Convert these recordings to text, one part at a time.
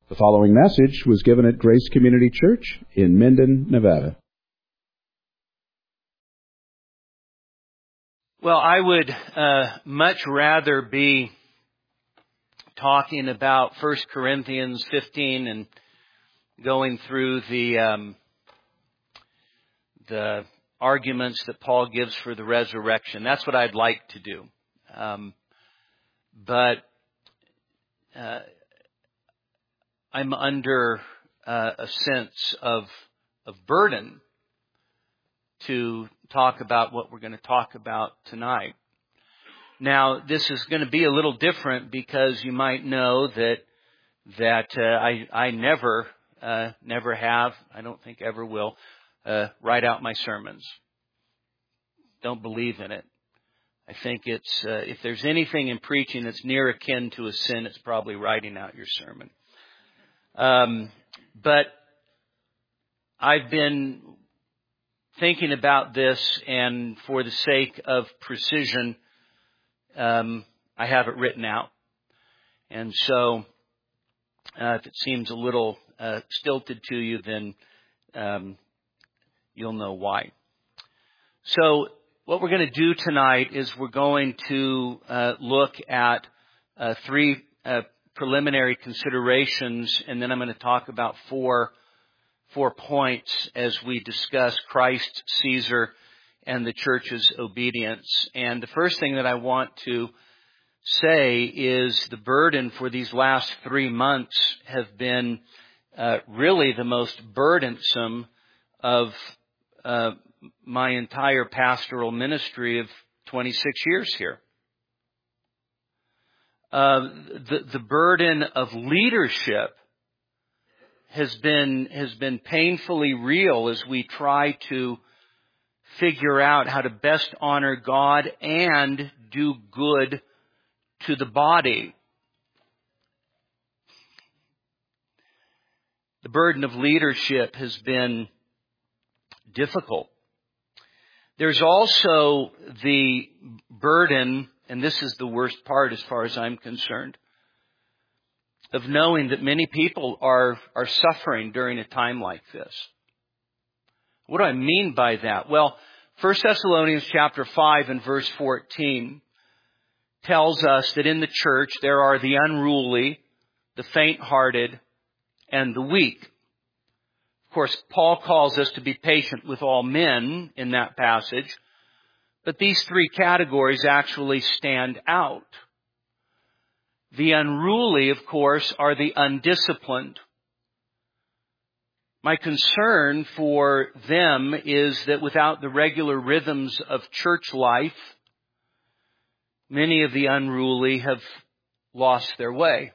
The following message was given at Grace Community Church in Minden, Nevada. Well, I would much rather be talking about 1 Corinthians 15 and going through the arguments that Paul gives for the resurrection. That's what I'd like to do. But I'm under a sense of burden to talk about what we're going to talk about tonight. Now, this is going to be a little different because you might know that I never have, I don't think ever will, write out my sermons. Don't believe in it. I think it's if there's anything in preaching that's near akin to a sin, it's probably writing out your sermon. But I've been thinking about this, and for the sake of precision, I have it written out. And so, if it seems a little stilted to you, then you'll know why. So, what we're going to do tonight is we're going to look at three preliminary considerations, and then I'm going to talk about four points as we discuss Christ, Caesar, and the church's obedience. And the first thing that I want to say is the burden for these last 3 months have been really the most burdensome of my entire pastoral ministry of 26 years here. The burden of leadership has been painfully real as we try to figure out how to best honor God and do good to the body. The burden of leadership has been difficult. There's also the burden, and this is the worst part as far as I'm concerned, of knowing that many people are suffering during a time like this. What do I mean by that? Well, 1 Thessalonians chapter 5 and verse 14 tells us that in the church there are the unruly, the faint-hearted, and the weak. Of course, Paul calls us to be patient with all men in that passage, but these three categories actually stand out. The unruly, of course, are the undisciplined. My concern for them is that without the regular rhythms of church life, many of the unruly have lost their way.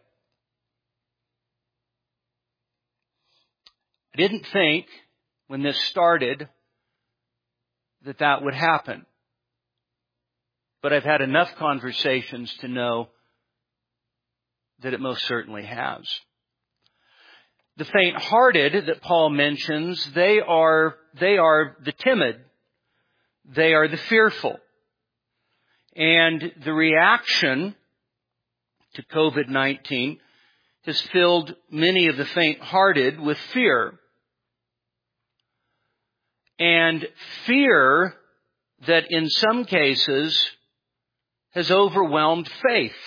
I didn't think when this started that would happen. But I've had enough conversations to know that it most certainly has. The faint-hearted that Paul mentions, they are the timid. They are the fearful. And the reaction to COVID-19 has filled many of the faint-hearted with fear. And fear that in some cases has overwhelmed faith.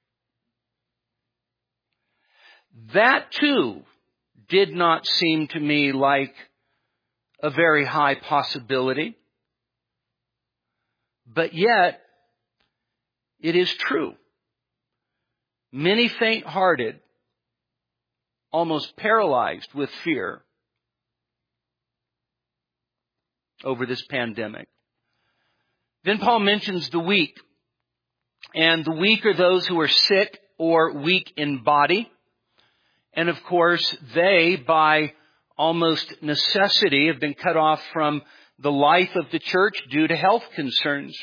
That too did not seem to me like a very high possibility. But yet, it is true. Many faint-hearted, almost paralyzed with fear over this pandemic. Then Paul mentions the weak. And the weak are those who are sick or weak in body. And of course, they, by almost necessity, have been cut off from the life of the church due to health concerns.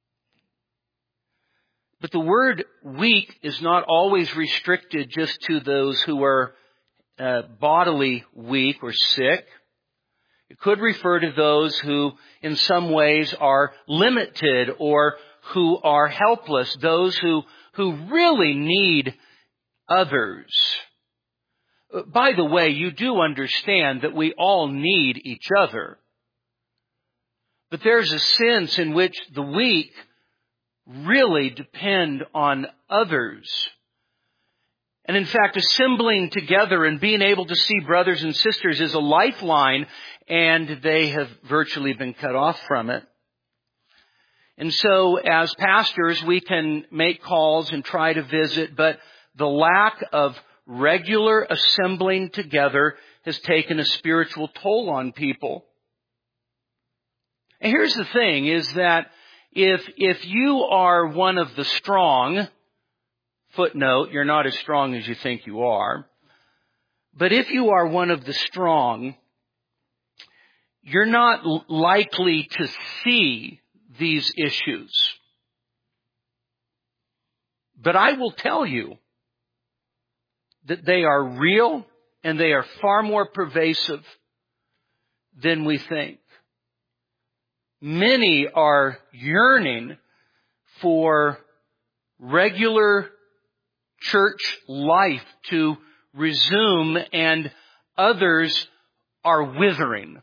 But the word weak is not always restricted just to those who are bodily weak or sick. It could refer to those who in some ways are limited or who are helpless, those who really need others. By the way, you do understand that we all need each other. But there's a sense in which the weak really depend on others. And in fact, assembling together and being able to see brothers and sisters is a lifeline, and they have virtually been cut off from it. And so as pastors, we can make calls and try to visit, but the lack of regular assembling together has taken a spiritual toll on people. And here's the thing, is that if you are one of the strong, footnote, you're not as strong as you think you are, but if you are one of the strong, you're not likely to see these issues. But I will tell you that they are real and they are far more pervasive than we think. Many are yearning for regular church life to resume, and others are withering.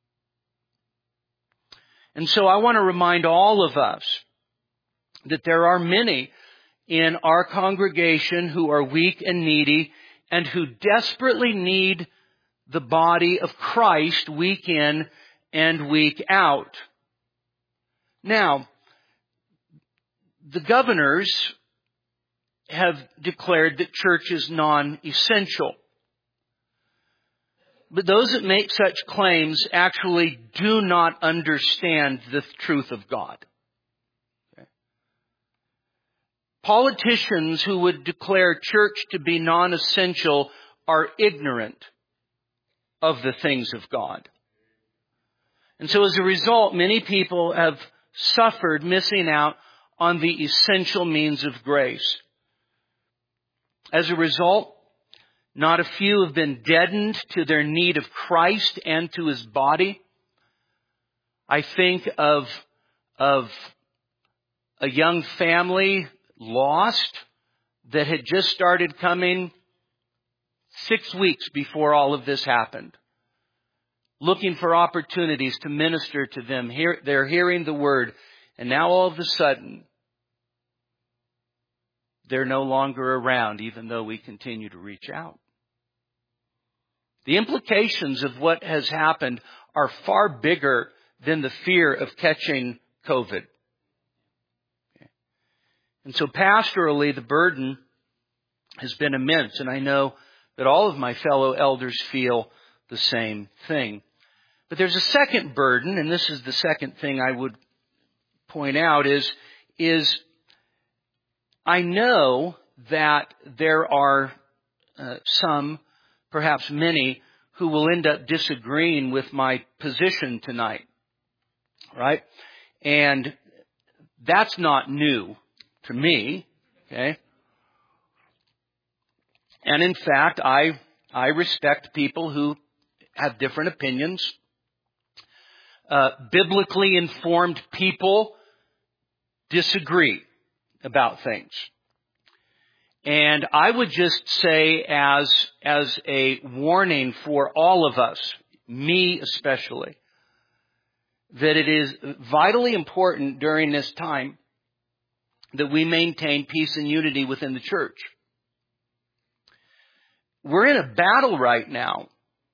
And so I want to remind all of us that there are many in our congregation who are weak and needy and who desperately need the body of Christ week in and week out. Now, the governors have declared that church is non-essential. But those that make such claims actually do not understand the truth of God. Okay. Politicians who would declare church to be non-essential are ignorant of the things of God. And so as a result, many people have suffered missing out on the essential means of grace. As a result, not a few have been deadened to their need of Christ and to His body. I think of a young family lost that had just started coming 6 weeks before all of this happened, looking for opportunities to minister to them. They're hearing the word, and now all of a sudden, they're no longer around, even though we continue to reach out. The implications of what has happened are far bigger than the fear of catching COVID. And so pastorally, the burden has been immense, and I know that all of my fellow elders feel the same thing. But there's a second burden, and this is the second thing I would point out, is I know that there are some, perhaps many, who will end up disagreeing with my position tonight, right? And that's not new to me, okay? And in fact, I respect people who have different opinions. Biblically informed people disagree about things. And I would just say as a warning for all of us, me especially, that it is vitally important during this time that we maintain peace and unity within the church. We're in a battle right now.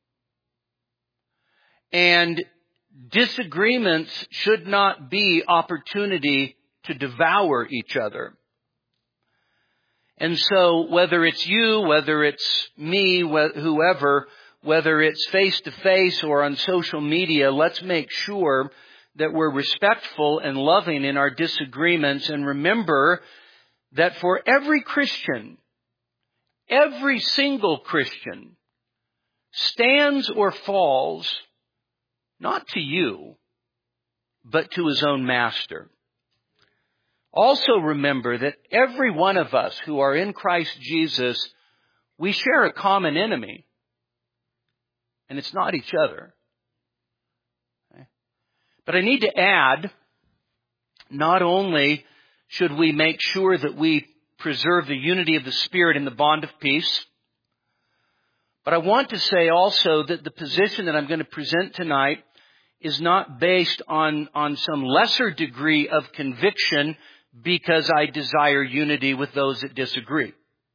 And disagreements should not be opportunity to devour each other. And so whether it's you, whether it's me, whoever, whether it's face-to-face or on social media, let's make sure that we're respectful and loving in our disagreements. And remember that for every Christian, every single Christian stands or falls not to you, but to his own master. Also remember that every one of us who are in Christ Jesus, we share a common enemy. And it's not each other. Okay? But I need to add, not only should we make sure that we preserve the unity of the Spirit in the bond of peace, But I want to say also that the position that I'm going to present tonight is not based on some lesser degree of conviction because I desire unity with those that disagree.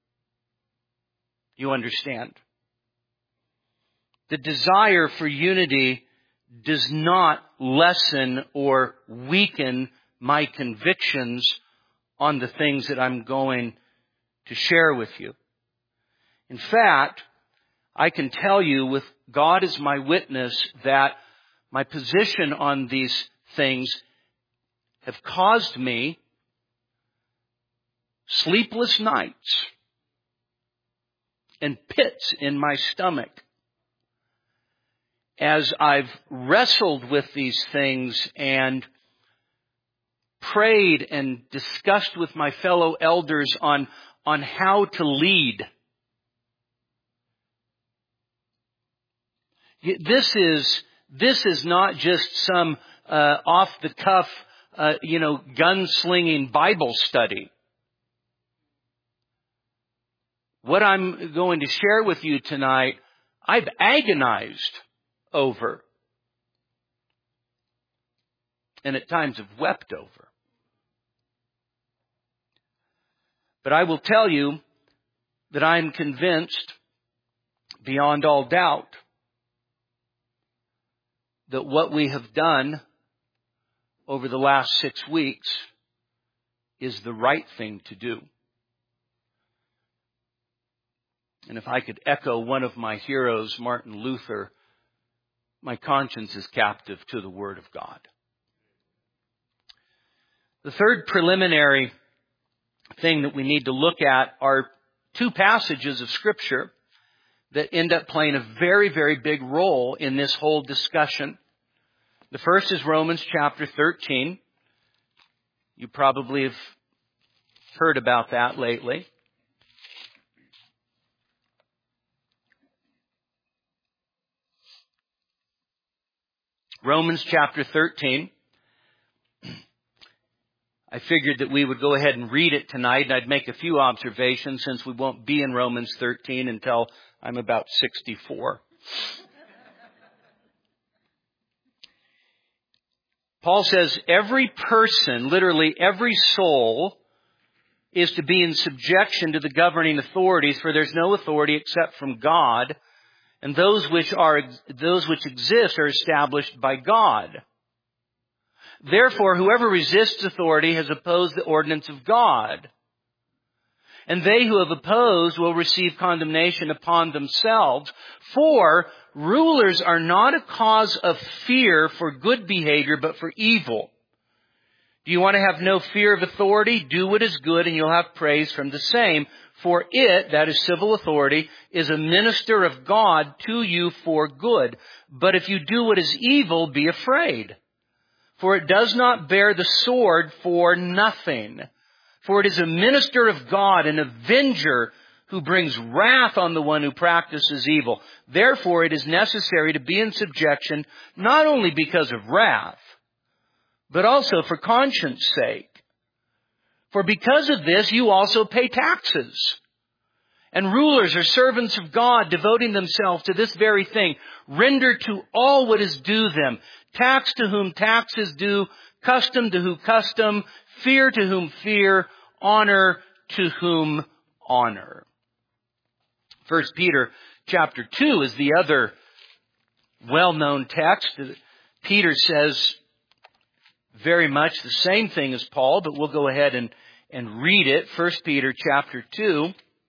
You understand? The desire for unity does not lessen or weaken my convictions on the things that I'm going to share with you. In fact, I can tell you with God as my witness that my position on these things have caused me sleepless nights and pits in my stomach as I've wrestled with these things and prayed and discussed with my fellow elders on how to lead. This is not just some off the cuff, gunslinging Bible study. What I'm going to share with you tonight, I've agonized over, and at times have wept over. But I will tell you that I am convinced beyond all doubt that what we have done over the last 6 weeks is the right thing to do. And if I could echo one of my heroes, Martin Luther, my conscience is captive to the Word of God. The third preliminary thing that we need to look at are two passages of Scripture that end up playing a very, very big role in this whole discussion. The first is Romans chapter 13. You probably have heard about that lately. Romans chapter 13. I figured that we would go ahead and read it tonight, and I'd make a few observations since we won't be in Romans 13 until I'm about 64. Paul says every person, literally every soul, is to be in subjection to the governing authorities, for there's no authority except from God, and those which exist are established by God. Therefore, whoever resists authority has opposed the ordinance of God. And they who have opposed will receive condemnation upon themselves. For rulers are not a cause of fear for good behavior, but for evil. Do you want to have no fear of authority? Do what is good, and you'll have praise from the same. For it, that is civil authority, is a minister of God to you for good. But if you do what is evil, be afraid. For it does not bear the sword for nothing. For it is a minister of God, an avenger who brings wrath on the one who practices evil. Therefore, it is necessary to be in subjection, not only because of wrath, but also for conscience sake. For because of this, you also pay taxes. And rulers are servants of God, devoting themselves to this very thing. Render to all what is due them. Tax to whom tax is due, custom to whom custom, fear to whom fear, honor to whom honor. 1 Peter chapter 2 is the other well-known text. Peter says very much the same thing as Paul, but we'll go ahead and read it. 1 Peter chapter 2.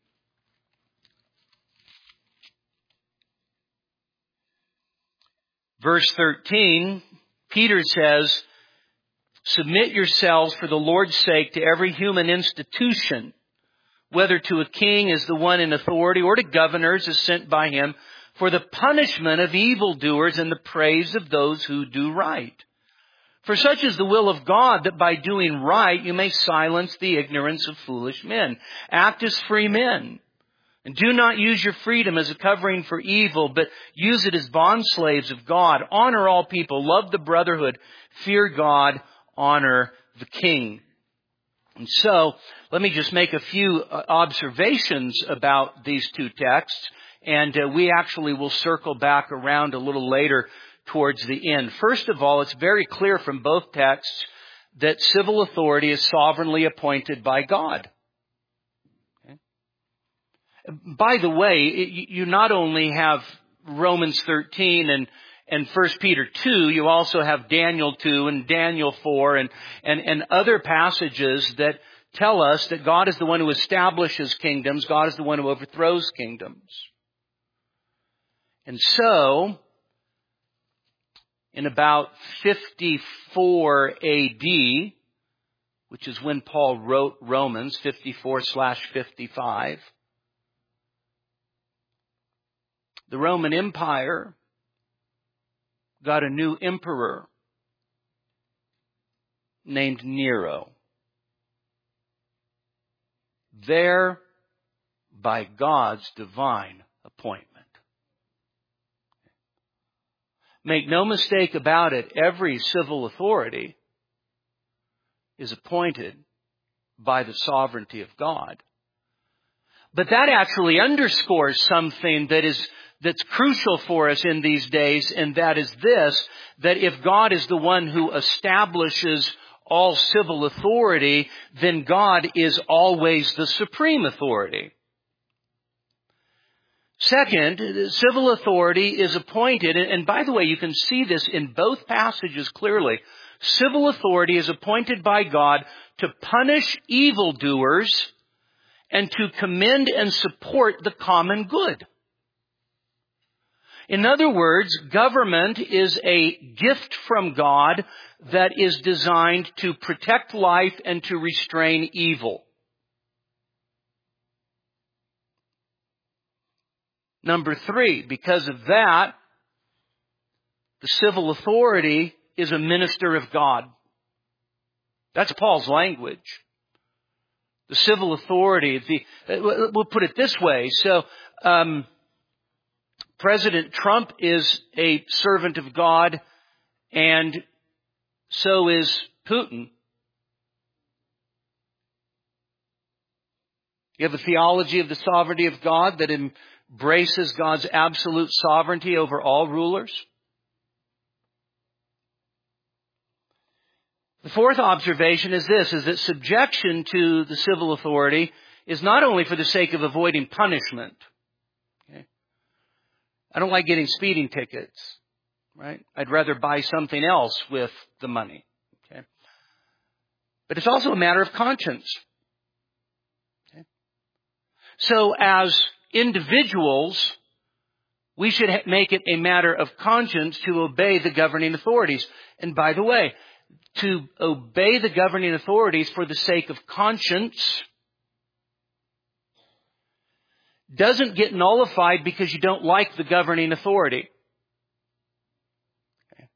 Verse 13, Peter says, submit yourselves for the Lord's sake to every human institution, whether to a king as the one in authority or to governors as sent by him, for the punishment of evildoers and the praise of those who do right. For such is the will of God, that by doing right you may silence the ignorance of foolish men. Act as free men. And do not use your freedom as a covering for evil, but use it as bondslaves of God. Honor all people. Love the brotherhood. Fear God. Honor the king. And so, let me just make a few observations about these two texts, And we actually will circle back around a little later towards the end. First of all, it's very clear from both texts that civil authority is sovereignly appointed by God. Okay? By the way, you not only have Romans 13 and 1 Peter 2, you also have Daniel 2 and Daniel 4 and other passages that tell us that God is the one who establishes kingdoms, God is the one who overthrows kingdoms. And so, in about 54 AD, which is when Paul wrote Romans, 54/55, the Roman Empire got a new emperor named Nero. There by God's divine appointment. Make no mistake about it, every civil authority is appointed by the sovereignty of God. But that actually underscores something that's crucial for us in these days, and that is this, that if God is the one who establishes all civil authority, then God is always the supreme authority. Second, civil authority is appointed, and by the way, you can see this in both passages clearly. Civil authority is appointed by God to punish evildoers and to commend and support the common good. In other words, government is a gift from God that is designed to protect life and to restrain evil. Number 3, because of that, the civil authority is a minister of God. That's Paul's language. The civil authority, we'll put it this way. So, President Trump is a servant of God, and so is Putin. You have a theology of the sovereignty of God that embraces God's absolute sovereignty over all rulers. The fourth observation is this, is that subjection to the civil authority is not only for the sake of avoiding punishment. Okay? I don't like getting speeding tickets, right? I'd rather buy something else with the money. Okay? But it's also a matter of conscience. Okay? So as individuals, we should make it a matter of conscience to obey the governing authorities. And by the way, to obey the governing authorities for the sake of conscience doesn't get nullified because you don't like the governing authority. Okay.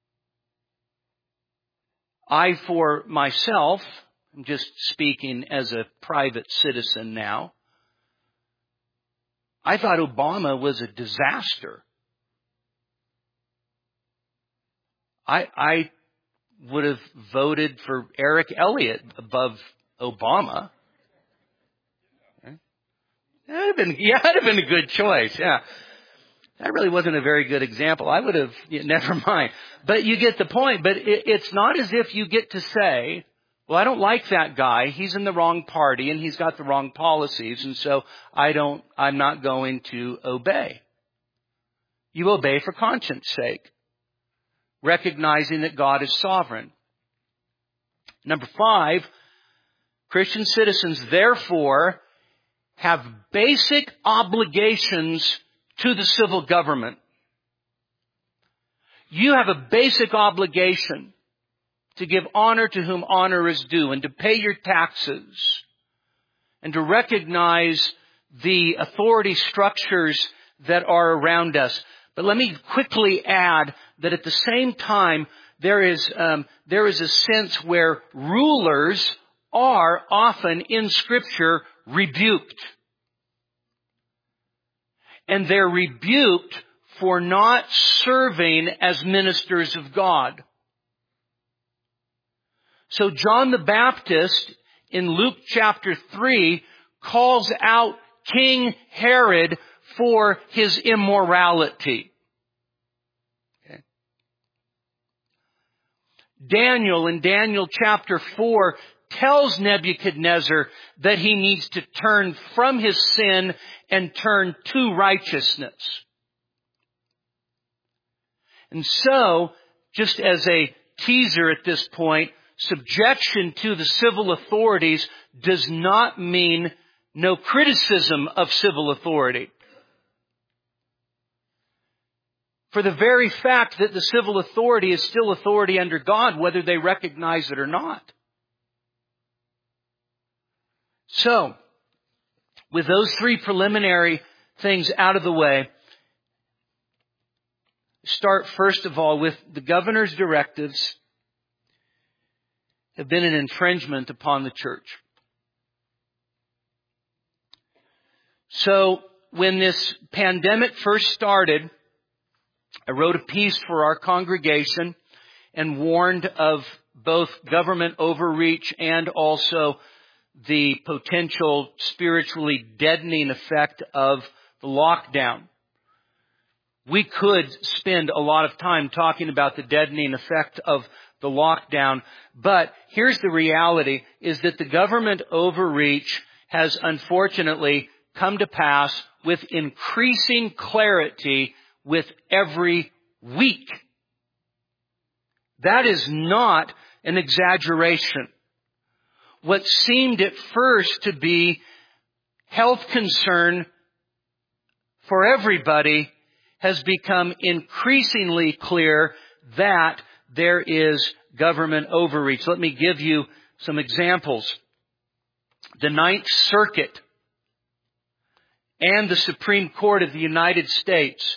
I, for myself, I'm just speaking as a private citizen now, I thought Obama was a disaster. I would have voted for Eric Elliott above Obama. Okay. That'd have been a good choice. Yeah. That really wasn't a very good example. I would have, never mind. But you get the point. But it's not as if you get to say, well, I don't like that guy. He's in the wrong party and he's got the wrong policies. And so I'm not going to obey. You obey for conscience sake, recognizing that God is sovereign. Number 5, Christian citizens therefore have basic obligations to the civil government. You have a basic obligation to give honor to whom honor is due and to pay your taxes and to recognize the authority structures that are around us. But let me quickly add that at the same time, there is a sense where rulers are often in Scripture rebuked. And they're rebuked for not serving as ministers of God. So John the Baptist in Luke chapter 3 calls out King Herod for his immorality. Okay. Daniel in Daniel chapter 4 tells Nebuchadnezzar that he needs to turn from his sin and turn to righteousness. And so, just as a teaser at this point, subjection to the civil authorities does not mean no criticism of civil authority. For the very fact that the civil authority is still authority under God, whether they recognize it or not. So, with those three preliminary things out of the way, start first of all with the governor's directives have been an infringement upon the church. So, when this pandemic first started, I wrote a piece for our congregation and warned of both government overreach and also the potential spiritually deadening effect of the lockdown. We could spend a lot of time talking about the deadening effect of the lockdown, but here's the reality, is that the government overreach has unfortunately come to pass with increasing clarity with every week. That is not an exaggeration. What seemed at first to be health concern for everybody has become increasingly clear that there is government overreach. Let me give you some examples. The Ninth Circuit and the Supreme Court of the United States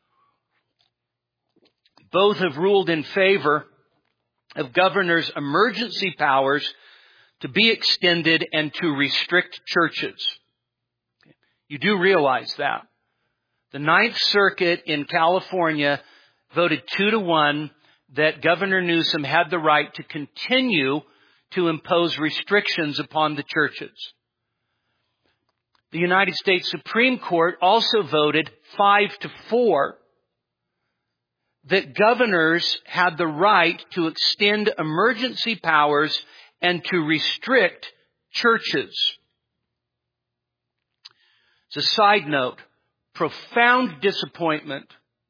both have ruled in favor of governors' emergency powers to be extended and to restrict churches. You do realize that. The Ninth Circuit in California voted 2-1 that Governor Newsom had the right to continue to impose restrictions upon the churches. The United States Supreme Court also voted 5-4 that governors had the right to extend emergency powers and to restrict churches. As a side note, profound disappointment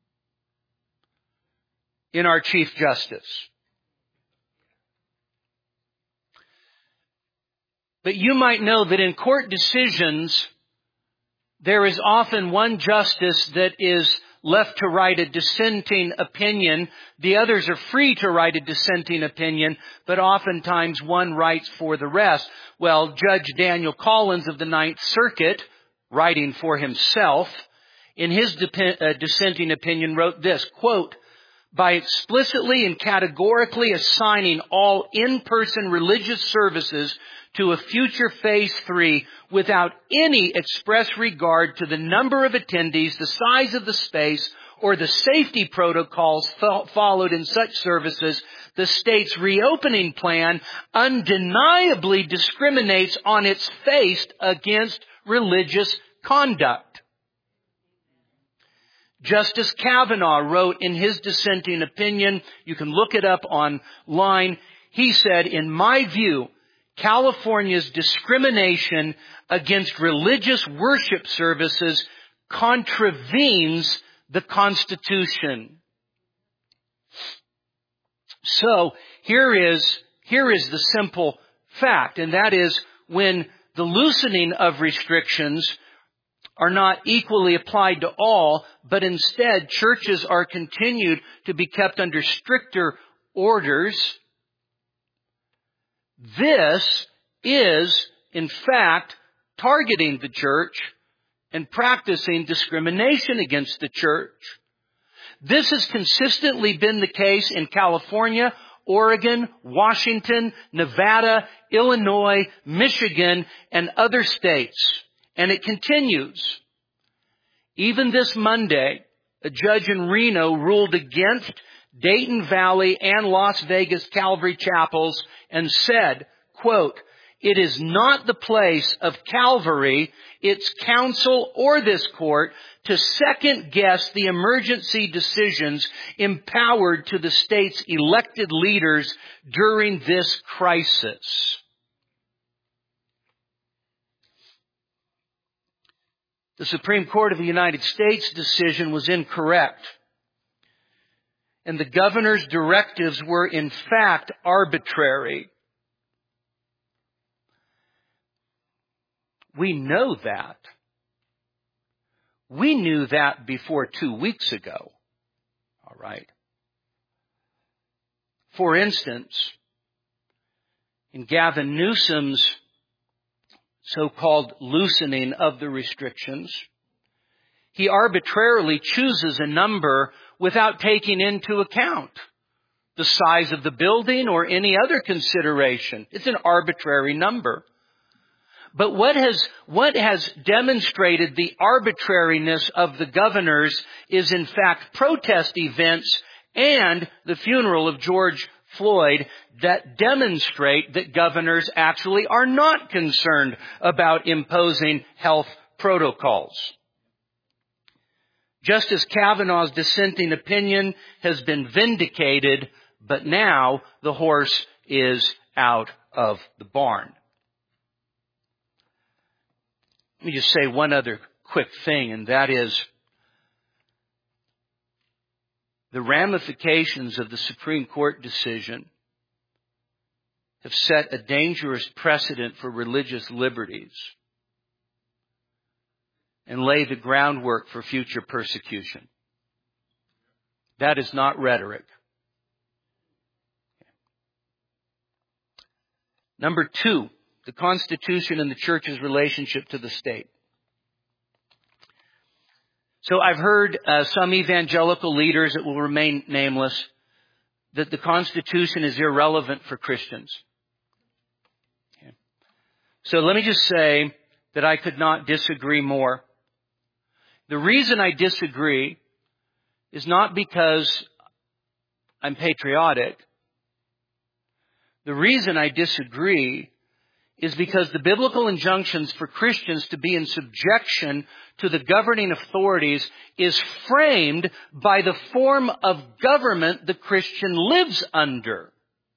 in our Chief Justice. But you might know that in court decisions, there is often one justice that is left to write a dissenting opinion. The others are free to write a dissenting opinion, but oftentimes one writes for the rest. Well, Judge Daniel Collins of the Ninth Circuit, writing for himself, in his dissenting opinion wrote this, quote, "By explicitly and categorically assigning all in-person religious services to a future phase 3 without any express regard to the number of attendees, the size of the space, or the safety protocols followed in such services, the state's reopening plan undeniably discriminates on its face against religious conduct." Justice Kavanaugh wrote in his dissenting opinion, you can look it up online, he said, "In my view, California's discrimination against religious worship services contravenes the Constitution." So here is the simple fact, and that is when the loosening of restrictions are not equally applied to all, but instead churches are continued to be kept under stricter orders, this is, in fact, targeting the church and practicing discrimination against the church. This has consistently been the case in California, Oregon, Washington, Nevada, Illinois, Michigan, and other states. And it continues. Even this Monday, a judge in Reno ruled against Dayton Valley and Las Vegas Calvary Chapels and said, quote, It is not the place of Calvary, its council, or this court to second guess the emergency decisions empowered to the state's elected leaders during this crisis. The Supreme Court of the United States decision was incorrect, and the governor's directives were in fact arbitrary. We know that. We knew that before 2 weeks ago. All right. For instance, in Gavin Newsom's so-called loosening of the restrictions, he arbitrarily chooses a number without taking into account the size of the building or any other consideration. It's an arbitrary number. But what has demonstrated the arbitrariness of the governors is in fact protest events and the funeral of George Floyd that demonstrate that governors actually are not concerned about imposing health protocols. Justice Kavanaugh's dissenting opinion has been vindicated, but now the horse is out of the barn. Let me just say one other quick thing, and that is the ramifications of the Supreme Court decision have set a dangerous precedent for religious liberties and lay the groundwork for future persecution. That is not rhetoric. Number 2. The Constitution and the Church's relationship to the state. So I've heard some evangelical leaders that will remain nameless that the Constitution is irrelevant for Christians. Okay. So let me just say that I could not disagree more. The reason I disagree is not because I'm patriotic. The reason I disagree is because the biblical injunctions for Christians to be in subjection to the governing authorities is framed by the form of government the Christian lives under.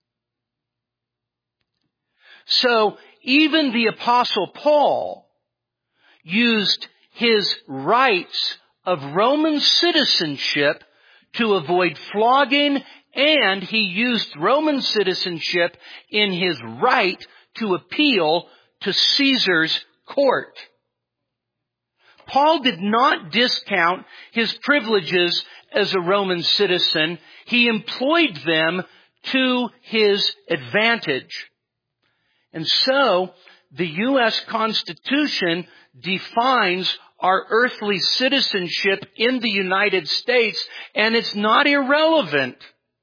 So even the Apostle Paul used his rights of Roman citizenship to avoid flogging, and he used Roman citizenship in his right to appeal to Caesar's court. Paul did not discount his privileges as a Roman citizen. He employed them to his advantage. And so, the U.S. Constitution defines our earthly citizenship in the United States, and it's not irrelevant.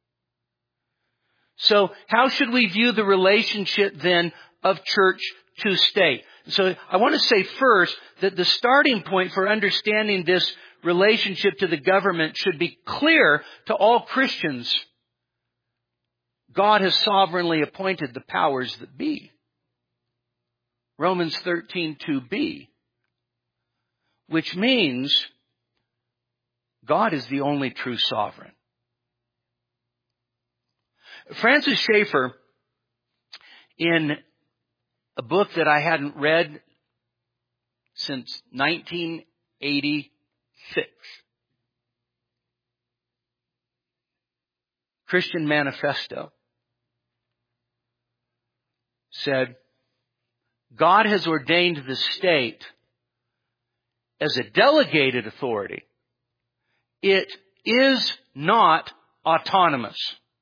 So how should we view the relationship then of church to state? So I want to say first that the starting point for understanding this relationship to the government should be clear to all Christians. God has sovereignly appointed the powers that be. Romans 13:2b, which means God is the only true sovereign. Francis Schaeffer, in a book that I hadn't read since 1986, Christian Manifesto, said, God has ordained the state as a delegated authority. It is not autonomous.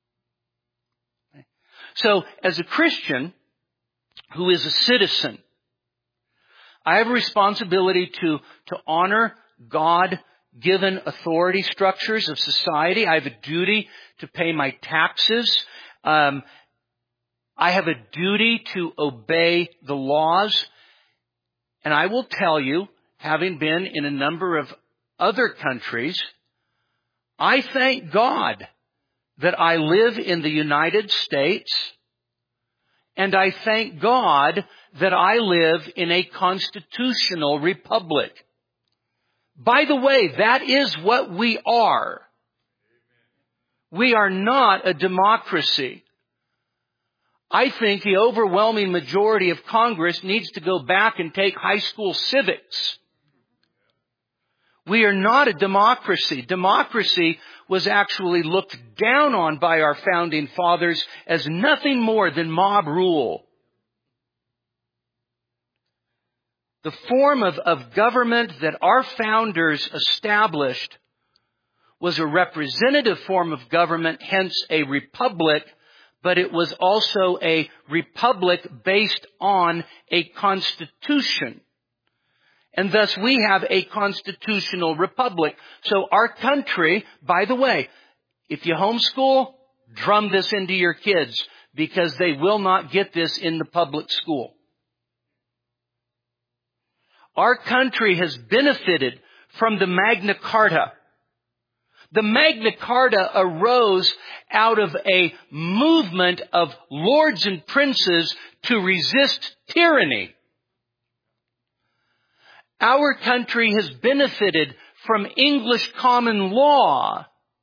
So, as a Christian who is a citizen, I have a responsibility to honor God-given authority structures of society. I have a duty to pay my taxes. I have a duty to obey the laws. And I will tell you, having been in a number of other countries, I thank God that I live in the United States And I thank God that I live in a constitutional republic. By the way, that is what we are. We are not a democracy. I think the overwhelming majority of Congress needs to go back and take high school civics. We are not a democracy. Democracy was actually looked down on by our founding fathers as nothing more than mob rule. The form of government that our founders established was a representative form of government, hence a republic, but it was also a republic based on a constitution. And thus we have a constitutional republic. So our country, by the way, if you homeschool, drum this into your kids because they will not get this in the public school. Our country has benefited from the Magna Carta. The Magna Carta arose out of a movement of lords and princes to resist tyranny. Our country has benefited from English common law.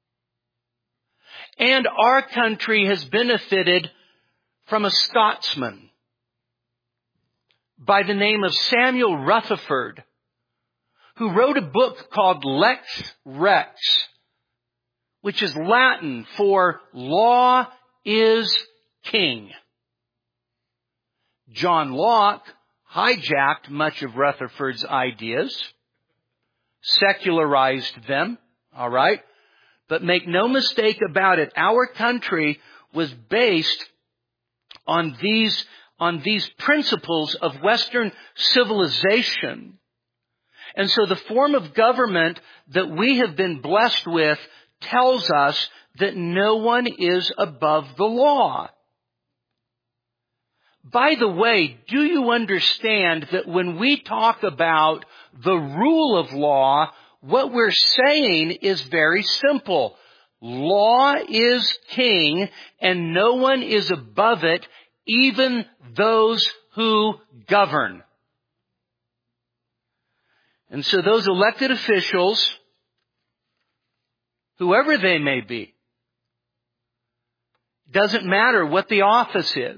And our country has benefited from a Scotsman by the name of Samuel Rutherford, who wrote a book called Lex Rex, which is Latin for law is king. John Locke hijacked much of Rutherford's ideas, secularized them, all right? But make no mistake about it, our country was based on these principles of Western civilization. And so the form of government that we have been blessed with tells us that no one is above the law. By the way, do you understand that when we talk about the rule of law, what we're saying is very simple. Law is king, and no one is above it, even those who govern. And so those elected officials, whoever they may be, doesn't matter what the office is.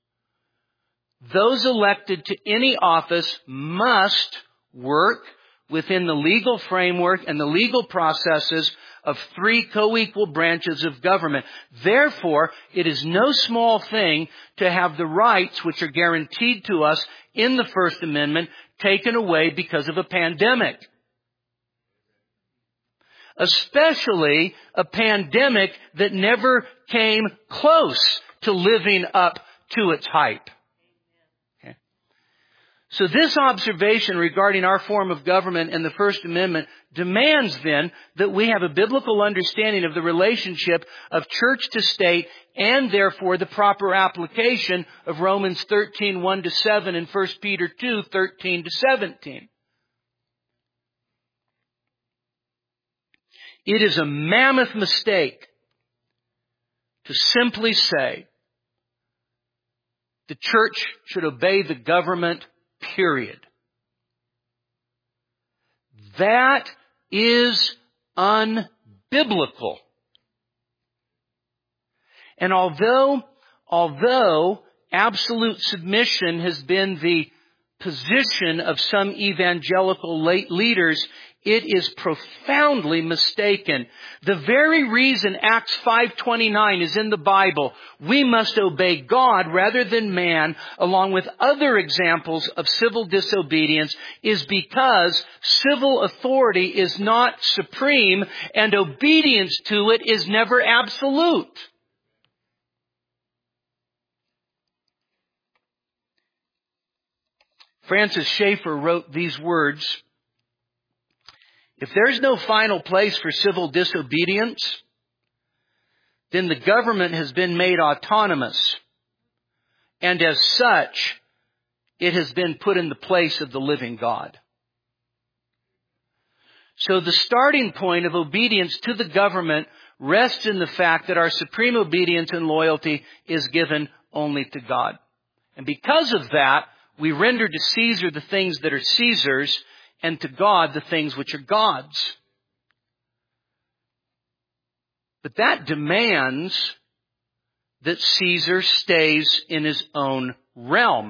Those elected to any office must work within the legal framework and the legal processes of three co-equal branches of government. Therefore, it is no small thing to have the rights which are guaranteed to us in the First Amendment taken away because of a pandemic. Especially a pandemic that never came close to living up to its hype. So this observation regarding our form of government and the First Amendment demands then that we have a biblical understanding of the relationship of church to state and therefore the proper application of Romans 13:1-7 and 1 Peter 2:13-17. It is a mammoth mistake to simply say the church should obey the government, period. That is unbiblical. And although absolute submission has been the position of some evangelical leaders, it is profoundly mistaken. The very reason Acts 5:29 is in the Bible, we must obey God rather than man, along with other examples of civil disobedience, is because civil authority is not supreme and obedience to it is never absolute. Francis Schaeffer wrote these words: if there's no final place for civil disobedience, then the government has been made autonomous, and as such, it has been put in the place of the living God. So the starting point of obedience to the government rests in the fact that our supreme obedience and loyalty is given only to God. And because of that, we render to Caesar the things that are Caesar's, and to God the things which are God's. But that demands that Caesar stays in his own realm.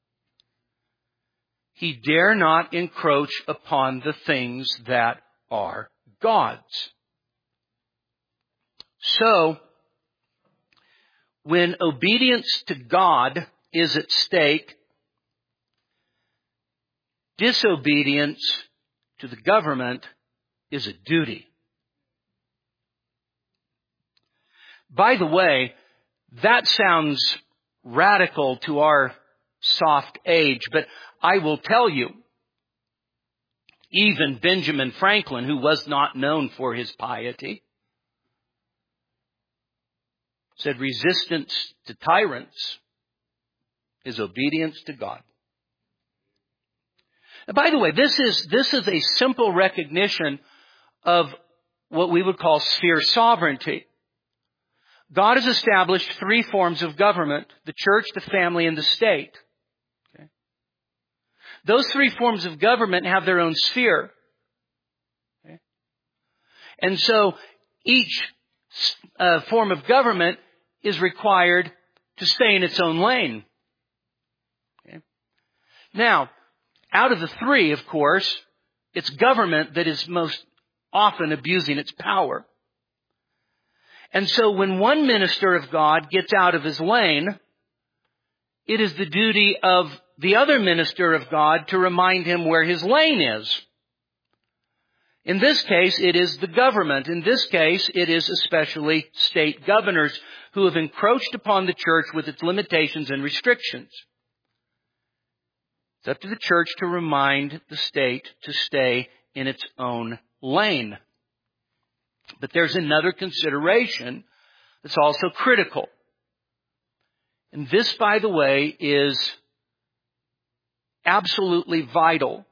He dare not encroach upon the things that are God's. So, when obedience to God is at stake, disobedience to the government is a duty. By the way, that sounds radical to our soft age, but I will tell you, even Benjamin Franklin, who was not known for his piety, said resistance to tyrants is obedience to God. And by the way, this is a simple recognition of what we would call sphere sovereignty. God has established three forms of government: the church, the family, and the state. Okay? Those three forms of government have their own sphere. Okay? And so each form of government is required to stay in its own lane. Okay? Now, out of the three, of course, it's government that is most often abusing its power. And so when one minister of God gets out of his lane, it is the duty of the other minister of God to remind him where his lane is. In this case, it is the government. In this case, it is especially state governors who have encroached upon the church with its limitations and restrictions. It's up to the church to remind the state to stay in its own lane. But there's another consideration that's also critical. And this, by the way, is absolutely vital.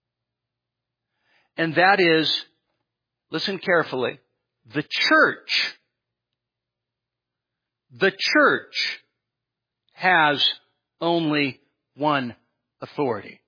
And that is, listen carefully, the church has only one authority.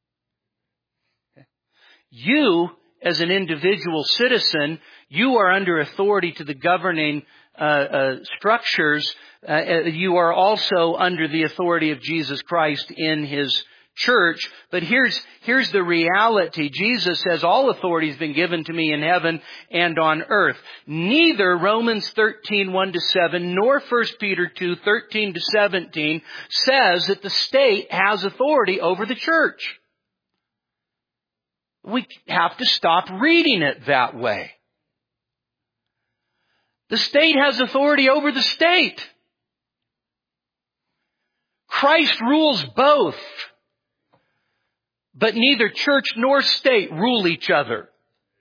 You, as an individual citizen, you are under authority to the governing structures. You are also under the authority of Jesus Christ in His church. But here's the reality. Jesus says, all authority has been given to me in heaven and on earth. Neither Romans 13:1-7 nor 1 Peter 2:13-17 says that the state has authority over the church. We have to stop reading it that way. The state has authority over the state. Christ rules both. But neither church nor state rule each other.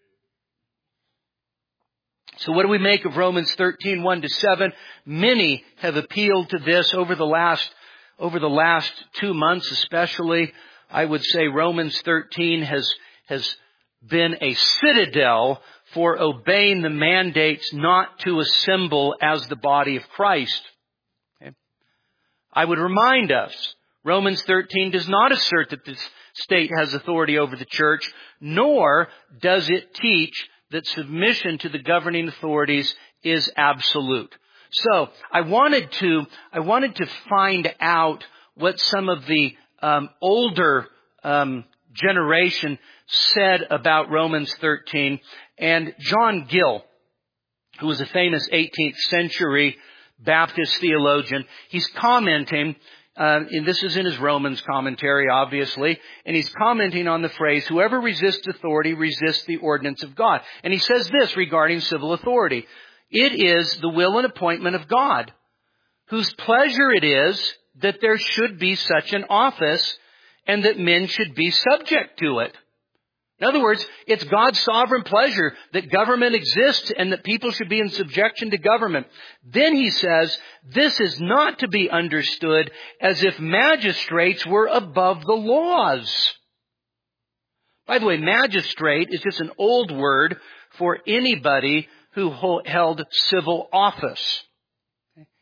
So what do we make of Romans 13:1-7? Many have appealed to this over the last 2 months especially. I would say Romans 13 has been a citadel for obeying the mandates not to assemble as the body of Christ. Okay? I would remind us, Romans 13 does not assert that the state has authority over the church, nor does it teach that submission to the governing authorities is absolute. So I wanted to find out what some of the older generation said about Romans 13. And John Gill, who was a famous 18th century Baptist theologian, he's commenting, and this is in his Romans commentary, obviously, and he's commenting on the phrase, whoever resists authority resists the ordinance of God. And he says this regarding civil authority. It is the will and appointment of God, whose pleasure it is that there should be such an office and that men should be subject to it. In other words, it's God's sovereign pleasure that government exists and that people should be in subjection to government. Then he says, this is not to be understood as if magistrates were above the laws. By the way, magistrate is just an old word for anybody who held civil office.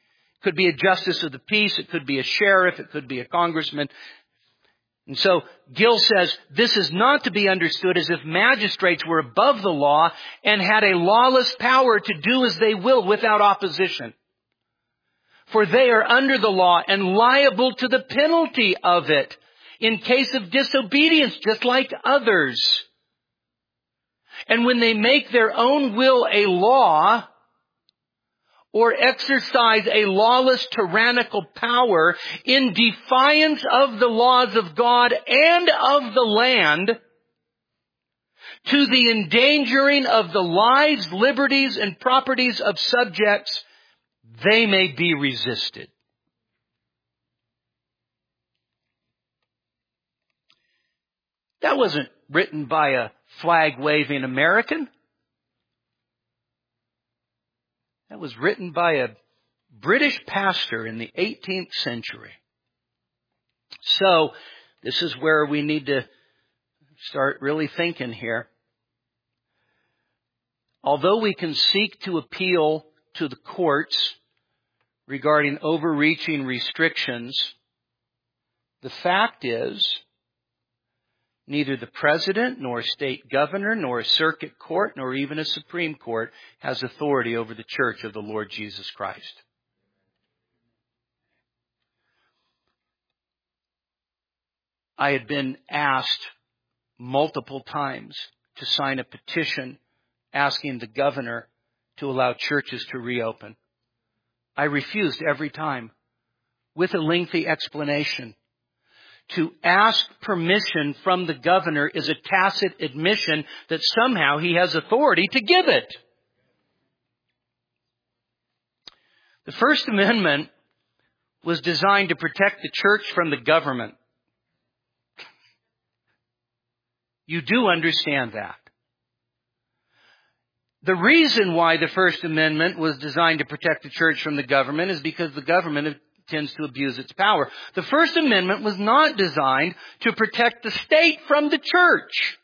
Could be a justice of the peace. It could be a sheriff. It could be a congressman. And so Gill says this is not to be understood as if magistrates were above the law and had a lawless power to do as they will without opposition. For they are under the law and liable to the penalty of it in case of disobedience, just like others. And when they make their own will a law, or exercise a lawless tyrannical power in defiance of the laws of God and of the land, to the endangering of the lives, liberties, and properties of subjects, they may be resisted. That wasn't written by a flag-waving American. That was written by a British pastor in the 18th century. So, this is where we need to start really thinking here. Although we can seek to appeal to the courts regarding overreaching restrictions, the fact is, neither the president, nor a state governor, nor a circuit court, nor even a Supreme Court has authority over the church of the Lord Jesus Christ. I had been asked multiple times to sign a petition asking the governor to allow churches to reopen. I refused every time with a lengthy explanation. To ask permission from the governor is a tacit admission that somehow he has authority to give it. The First Amendment was designed to protect the church from the government. You do understand that. The reason why the First Amendment was designed to protect the church from the government is because the government tends to abuse its power. The First Amendment was not designed to protect the state from the church.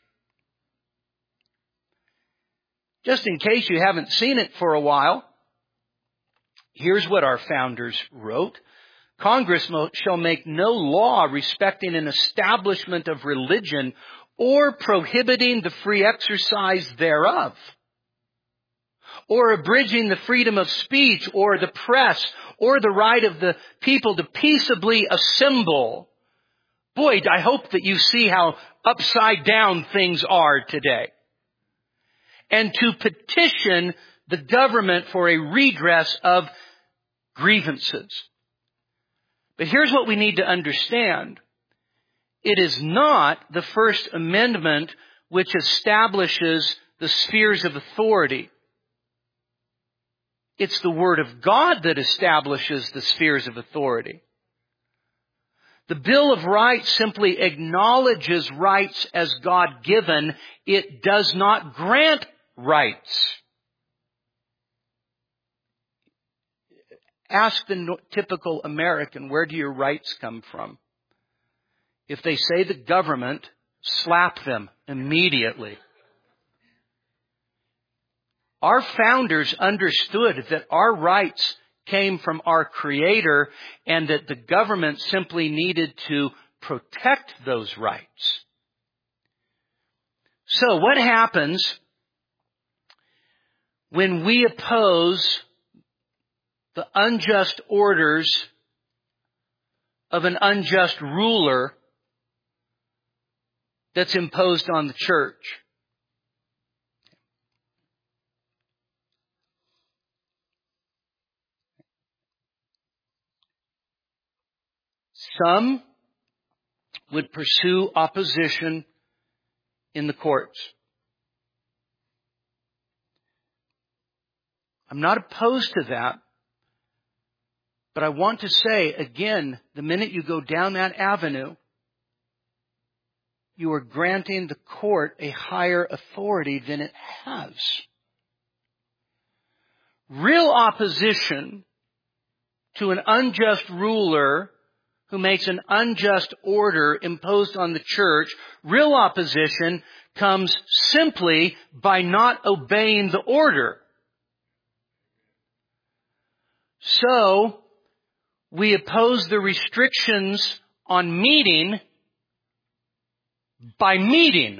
Just in case you haven't seen it for a while, here's what our founders wrote. Congress shall make no law respecting an establishment of religion or prohibiting the free exercise thereof, or abridging the freedom of speech or the press or the right of the people to peaceably assemble. Boy, I hope that you see how upside down things are today. And to petition the government for a redress of grievances. But here's what we need to understand. It is not the First Amendment which establishes the spheres of authority. It's the Word of God that establishes the spheres of authority. The Bill of Rights simply acknowledges rights as God-given. It does not grant rights. Ask the typical American, where do your rights come from? If they say the government, slap them immediately. Our founders understood that our rights came from our Creator and that the government simply needed to protect those rights. So what happens when we oppose the unjust orders of an unjust ruler that's imposed on the church? Some would pursue opposition in the courts. I'm not opposed to that, but I want to say again, the minute you go down that avenue, you are granting the court a higher authority than it has. Real opposition to an unjust ruler who makes an unjust order imposed on the church, real opposition comes simply by not obeying the order. So, We oppose the restrictions on meeting by meeting.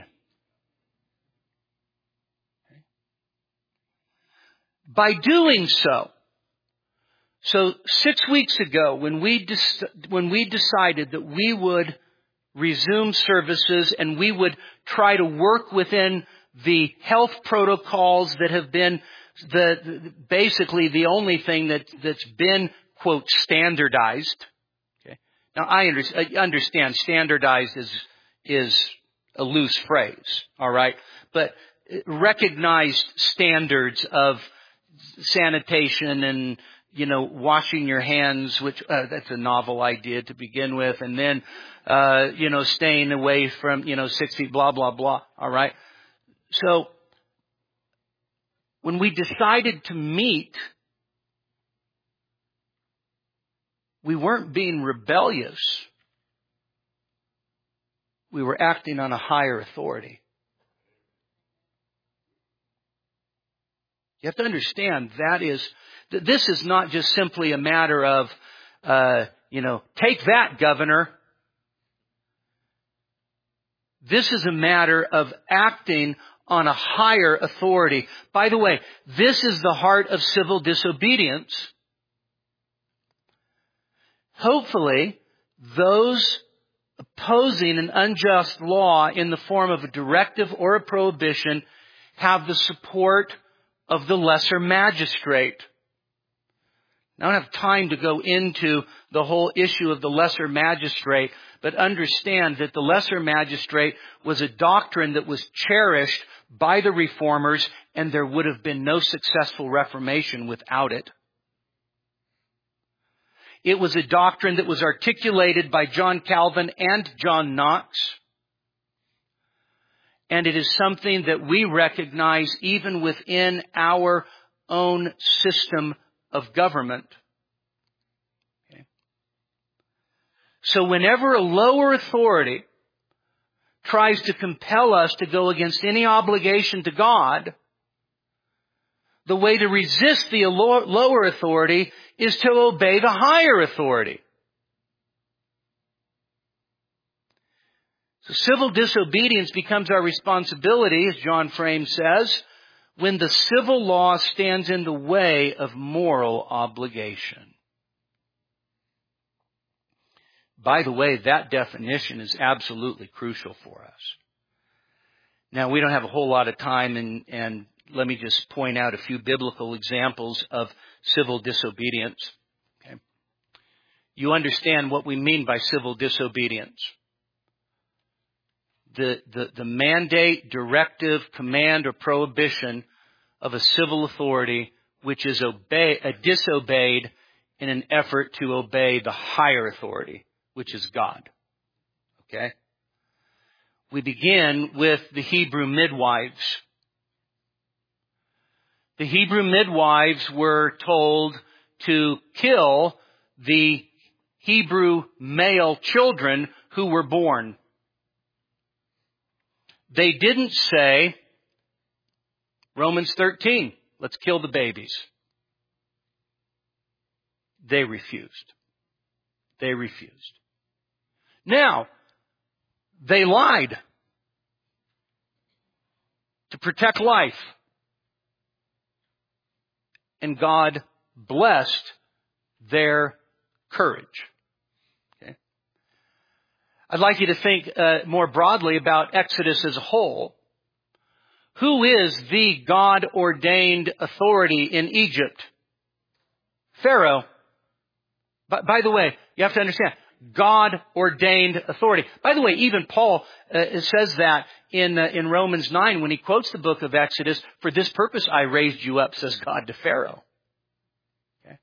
By doing so. So 6 weeks ago, when we decided that we would resume services and we would try to work within the health protocols that have been basically the only thing that's been, quote, standardized. Okay. Now I understand standardized is a loose phrase, all right? But recognized standards of sanitation and, washing your hands, which that's a novel idea to begin with, and then, staying away from, 6 feet, blah, blah, blah, all right? So, when we decided to meet, we weren't being rebellious. We were acting on a higher authority. You have to understand that this is not just simply a matter of, take that, governor. This is a matter of acting on a higher authority. By the way, this is the heart of civil disobedience. Hopefully, those opposing an unjust law in the form of a directive or a prohibition have the support of the lesser magistrate. I don't have time to go into the whole issue of the lesser magistrate, but understand that the lesser magistrate was a doctrine that was cherished by the reformers, and there would have been no successful Reformation without it. It was a doctrine that was articulated by John Calvin and John Knox. And it is something that we recognize even within our own system of government. Okay. So whenever a lower authority tries to compel us to go against any obligation to God, the way to resist the lower authority is to obey the higher authority. So civil disobedience becomes our responsibility, as John Frame says, when the civil law stands in the way of moral obligation. By the way, that definition is absolutely crucial for us. Now, we don't have a whole lot of time, and let me just point out a few biblical examples of civil disobedience. Okay. You understand what we mean by civil disobedience. The mandate, directive, command, or prohibition of a civil authority which is disobeyed in an effort to obey the higher authority, which is God. Okay? We begin with the Hebrew midwives. The Hebrew midwives were told to kill the Hebrew male children who were born. They didn't say, Romans 13, let's kill the babies. They refused. They refused. Now, they lied to protect life. And God blessed their courage. Okay. I'd like you to think more broadly about Exodus as a whole. Who is the God-ordained authority in Egypt? Pharaoh. By the way, you have to understand, God-ordained authority. By the way, even Paul says that in Romans 9 when he quotes the book of Exodus, for this purpose I raised you up, says God to Pharaoh. Okay.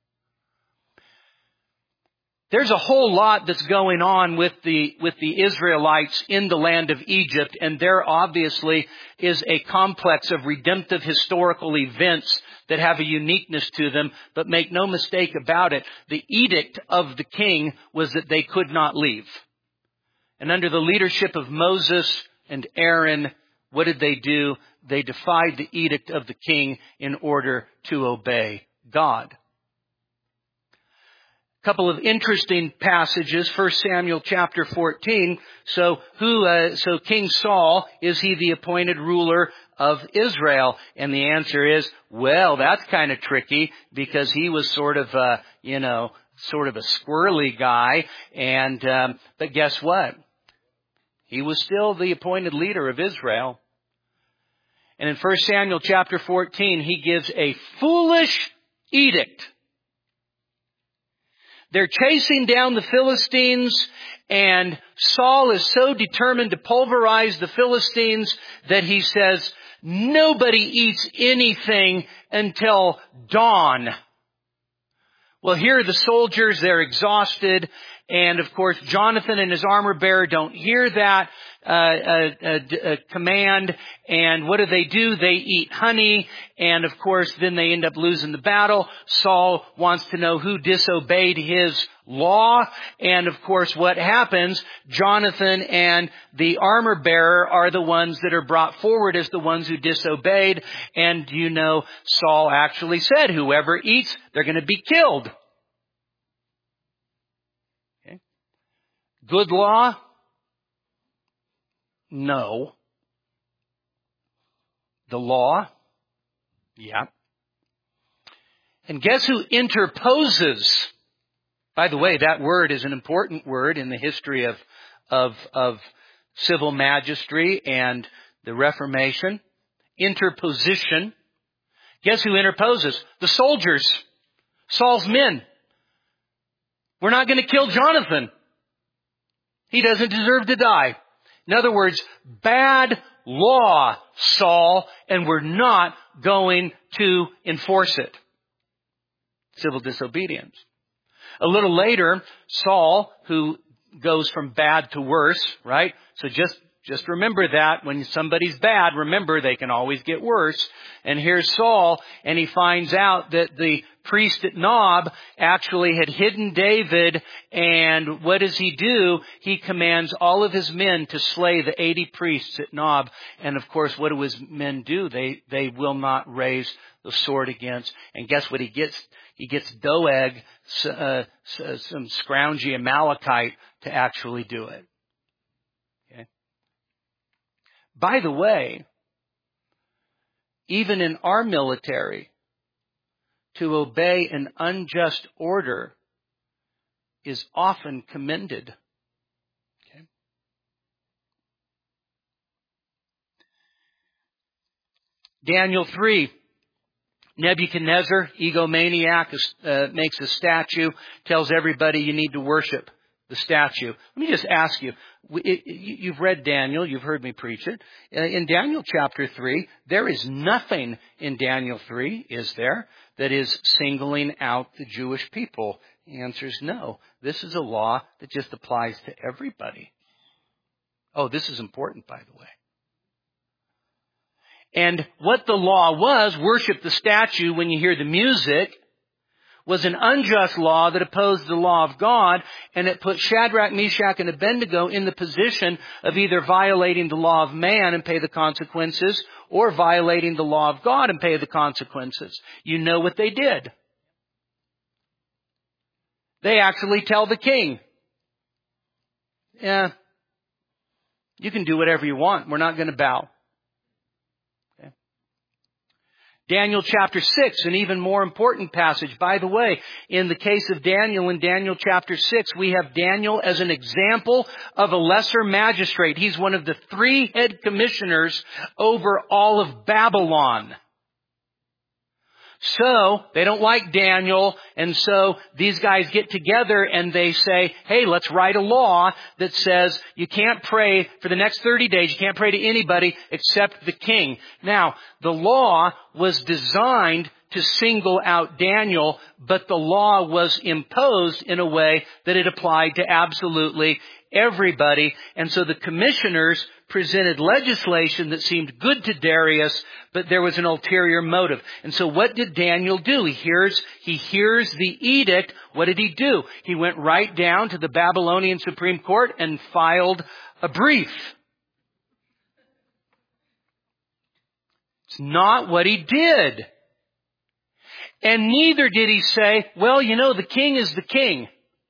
There's a whole lot that's going on with the Israelites in the land of Egypt, and there obviously is a complex of redemptive historical events that have a uniqueness to them, but make no mistake about it, the edict of the king was that they could not leave. And under the leadership of Moses and Aaron, what did they do? They defied the edict of the king in order to obey God. Couple of interesting passages. 1 Samuel chapter 14. So King Saul, is he the appointed ruler of Israel? And the answer is, well, that's kind of tricky because he was sort of a squirrely guy. But guess what? He was still the appointed leader of Israel. And in 1 Samuel chapter 14, he gives a foolish edict. They're chasing down the Philistines, and Saul is so determined to pulverize the Philistines that he says, nobody eats anything until dawn. Well, here are the soldiers, they're exhausted, and of course Jonathan and his armor bearer don't hear that command, and what do? They eat honey, and of course then they end up losing the battle. Saul wants to know who disobeyed his law, and of course what happens? Jonathan and the armor bearer are the ones that are brought forward as the ones who disobeyed, and Saul actually said, whoever eats, they're going to be killed. Okay. Good law? No. The law? Yeah. And guess who interposes? By the way, that word is an important word in the history of civil magistracy and the Reformation. Interposition. Guess who interposes? The soldiers. Saul's men. We're not going to kill Jonathan. He doesn't deserve to die. In other words, bad law, Saul, and we're not going to enforce it. Civil disobedience. A little later, Saul, who goes from bad to worse, right? So just remember that when somebody's bad, remember they can always get worse. And here's Saul, and he finds out that the priest at Nob actually had hidden David, and what does he do? He commands all of his men to slay the 80 priests at Nob. And of course, what do his men do? They will not raise the sword against. And guess what he gets? He gets Doeg, some scroungy Amalekite, to actually do it. Okay. By the way, even in our military, to obey an unjust order is often commended. Okay. Daniel 3. Nebuchadnezzar, egomaniac, makes a statue, tells everybody you need to worship the statue. Let me just ask you, you've read Daniel, you've heard me preach it. In Daniel chapter 3, there is nothing in Daniel 3, is there, that is singling out the Jewish people? The answer is no. This is a law that just applies to everybody. Oh, this is important, by the way. And what the law was, worship the statue when you hear the music, was an unjust law that opposed the law of God, and it put Shadrach, Meshach, and Abednego in the position of either violating the law of man and pay the consequences, or violating the law of God and pay the consequences. You know what they did. They actually tell the king, yeah, you can do whatever you want. We're not going to bow. Daniel chapter 6, an even more important passage. By the way, in the case of Daniel, in Daniel chapter 6, we have Daniel as an example of a lesser magistrate. He's one of the 3 head commissioners over all of Babylon. So, they don't like Daniel, and so these guys get together and they say, hey, let's write a law that says you can't pray for the next 30 days, you can't pray to anybody except the king. Now, the law was designed to single out Daniel, but the law was imposed in a way that it applied to absolutely everybody. And so the commissioners presented legislation that seemed good to Darius, but there was an ulterior motive. And so what did Daniel do? He hears the edict. What did he do? He went right down to the Babylonian Supreme Court and filed a brief. It's not what he did. And neither did he say, well, you know, the king is the king.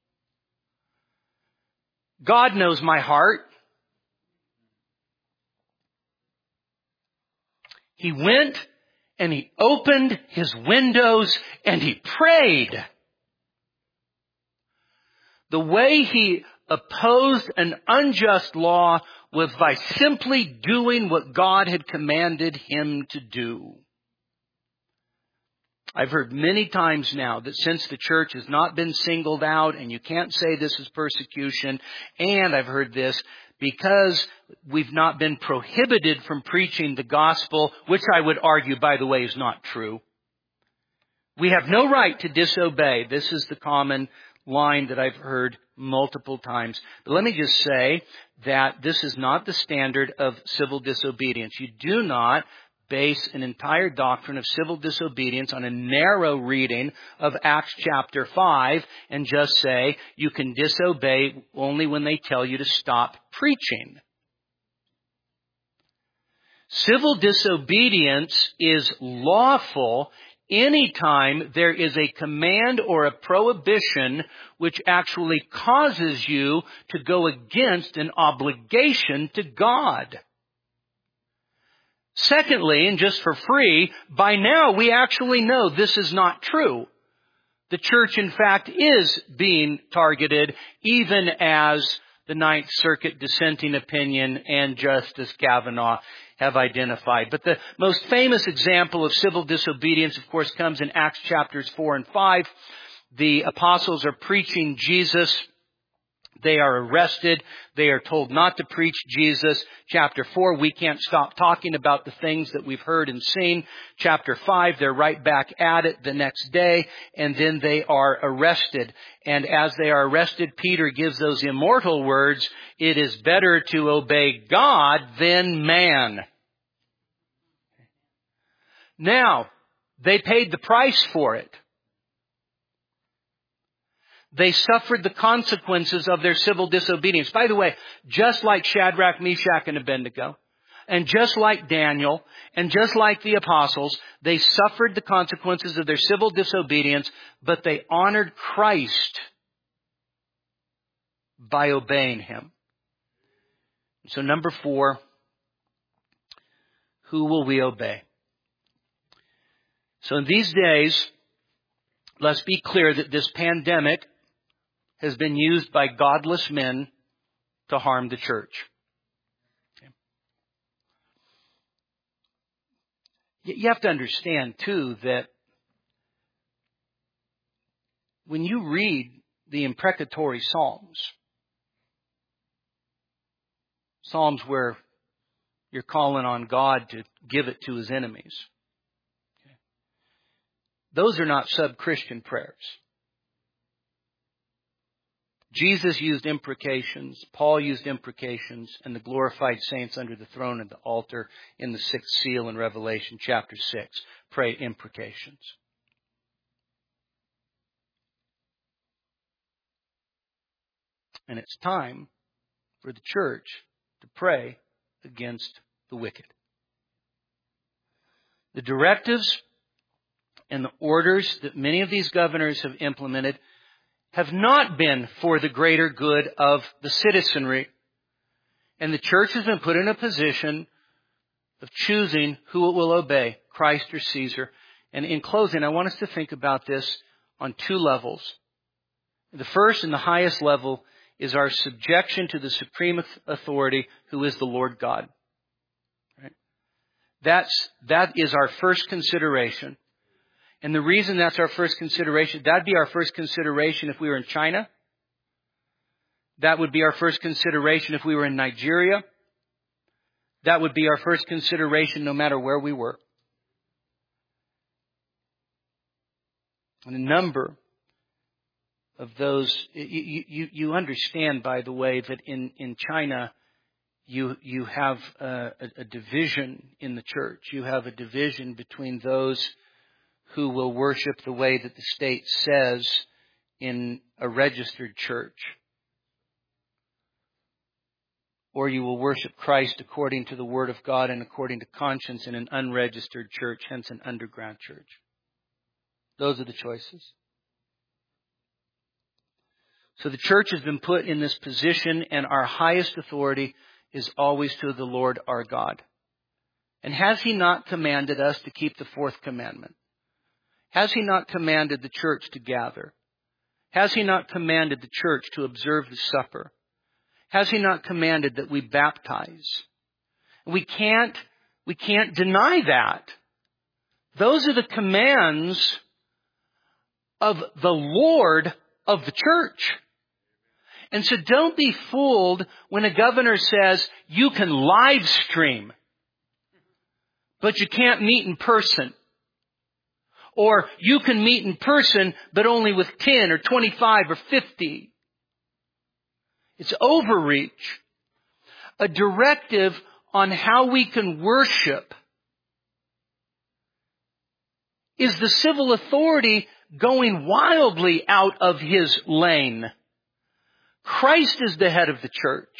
God knows my heart. He went and he opened his windows and he prayed. The way he opposed an unjust law was by simply doing what God had commanded him to do. I've heard many times now that since the church has not been singled out, and you can't say this is persecution, and I've heard this, because we've not been prohibited from preaching the gospel, which I would argue, by the way, is not true. We have no right to disobey. This is the common line that I've heard multiple times. But let me just say that this is not the standard of civil disobedience. You do not base an entire doctrine of civil disobedience on a narrow reading of Acts chapter 5 and just say you can disobey only when they tell you to stop preaching. Civil disobedience is lawful anytime there is a command or a prohibition which actually causes you to go against an obligation to God. Secondly, and just for free, by now we actually know this is not true. The church, in fact, is being targeted, even as the Ninth Circuit dissenting opinion and Justice Kavanaugh have identified. But the most famous example of civil disobedience, of course, comes in Acts chapters 4 and 5. The apostles are preaching Jesus. They are arrested. They are told not to preach Jesus. Chapter 4, we can't stop talking about the things that we've heard and seen. Chapter 5, they're right back at it the next day, and then they are arrested. And as they are arrested, Peter gives those immortal words, "It is better to obey God than man." Now, they paid the price for it. They suffered the consequences of their civil disobedience. By the way, just like Shadrach, Meshach, and Abednego, and just like Daniel, and just like the apostles, they suffered the consequences of their civil disobedience, but they honored Christ by obeying Him. So number 4, who will we obey? So in these days, let's be clear that this pandemic has been used by godless men to harm the church. You have to understand, too, that when you read the imprecatory Psalms, Psalms where you're calling on God to give it to His enemies, those are not sub-Christian prayers. Jesus used imprecations, Paul used imprecations, and the glorified saints under the throne and the altar in the 6th seal in Revelation chapter 6 pray imprecations. And it's time for the church to pray against the wicked. The directives and the orders that many of these governors have implemented have not been for the greater good of the citizenry. And the church has been put in a position of choosing who it will obey, Christ or Caesar. And in closing, I want us to think about this on 2 levels. The first and the highest level is our subjection to the supreme authority, who is the Lord God. Right? That is our first consideration. And the reason that's our first consideration, that'd be our first consideration if we were in China. That would be our first consideration if we were in Nigeria. That would be our first consideration no matter where we were. And a number of those, you understand, by the way, that in China, you have a division in the church. You have a division between those who will worship the way that the state says in a registered church, or you will worship Christ according to the Word of God and according to conscience in an unregistered church, hence an underground church. Those are the choices. So the church has been put in this position, and our highest authority is always to the Lord our God. And has He not commanded us to keep the fourth commandment? Has He not commanded the church to gather? Has He not commanded the church to observe the supper? Has He not commanded that we baptize? We can't deny that. Those are the commands of the Lord of the church. And so don't be fooled when a governor says you can live stream, but you can't meet in person. Or you can meet in person, but only with 10 or 25 or 50. It's overreach. A directive on how we can worship is the civil authority going wildly out of His lane. Christ is the head of the church.